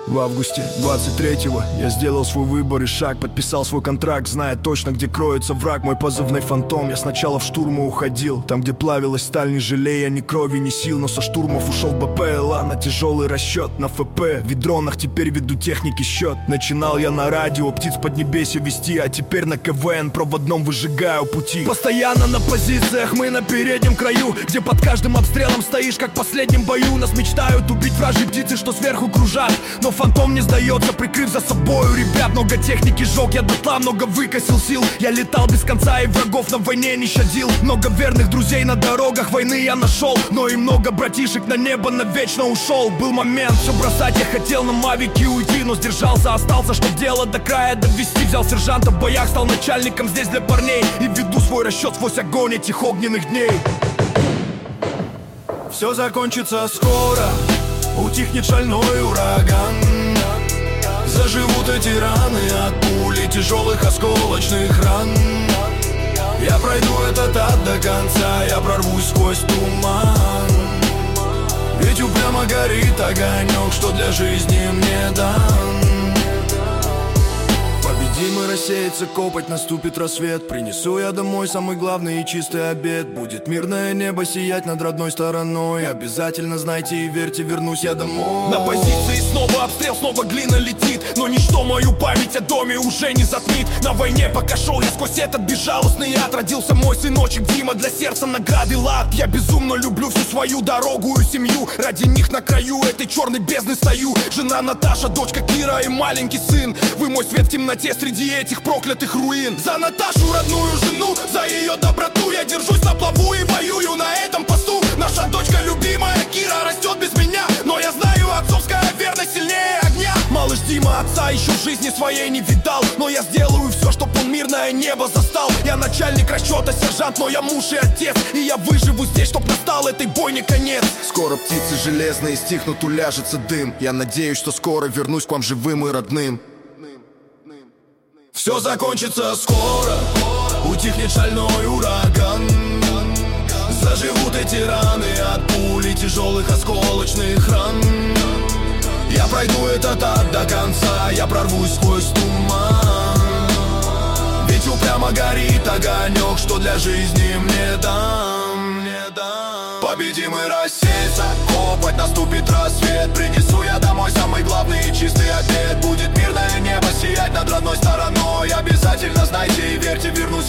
В августе 23-го я сделал свой выбор и шаг, подписал свой контракт, зная точно, где кроется враг. Мой позывной фантом, я сначала в штурму уходил, там, где плавилась сталь, не жалея ни крови, ни сил. Но со штурмов ушел в БПЛА на тяжелый расчет, на ФП. В дронах теперь веду техники счет. Начинал я на радио птиц поднебесья вести, а теперь на КВН проводном выжигаю пути. Постоянно на позициях, мы на переднем краю, где под каждым обстрелом стоишь, как в последнем бою. Нас мечтают убить вражьи птицы, что сверху кружат, но фантом не сдается, прикрыв за собою ребят. Много техники жёг я дотла, много выкосил сил. Я летал без конца и врагов на войне не щадил. Много верных друзей на дорогах войны я нашел, но и много братишек на небо навечно ушел. Был момент, все бросать я хотел, на мавике уйти, но сдержался, остался, чтоб дело до края довести. Взял сержанта в боях, стал начальником здесь для парней, и веду свой расчет сквозь огонь этих огненных дней. Все закончится скоро, утихнет шальной ураган. Заживут эти раны от пули, тяжелых осколочных ран. Я пройду этот ад до конца, я прорвусь сквозь туман. Ведь упрямо горит огонек, что для жизни мне дан. Победим и рассеется копоть, наступит рассвет. Принесу я домой самый главный и чистый обед. Будет мирное небо сиять над родной стороной. Обязательно знайте и верьте, вернусь я домой. На позиции снова обстрел, снова глина летит, но ничто мою память о доме уже не затмит. На войне пока шел я сквозь этот безжалостный ад, родился мой сыночек Дима, для сердца награды лад. Я безумно люблю всю свою дорогу и семью, ради них на краю этой черной бездны стою. Жена Наташа, дочка Кира и маленький сын, вы мой свет в темноте среди этих проклятых руин. За Наташу, родную жену, за ее доброту я держусь на плаву и воюю на этом посту. Наша дочка любимая Кира растет без меня, но я знаю, отцовская верность сильнее огня. Малыш Дима отца еще в жизни своей не видал, но я сделаю все, чтоб он мирное небо застал. Я начальник расчета, сержант, но я муж и отец, и я выживу здесь, чтоб настал этой бойне конец. Скоро птицы железные стихнут, уляжется дым. Я надеюсь, что скоро вернусь к вам живым и родным. Все закончится скоро, утихнет шальной ураган. Заживут эти раны от пули, тяжелых осколочных ран. Я пройду этот ад до конца, я прорвусь сквозь туман. Ведь упрямо горит огонек, что для жизни мне дан. Победим и рассеется копоть, наступит рассвет. Принесу я домой самый главный и чистый обед. Будет мирное небо сиять над родной стороной. Обязательно знайте и верьте, вернусь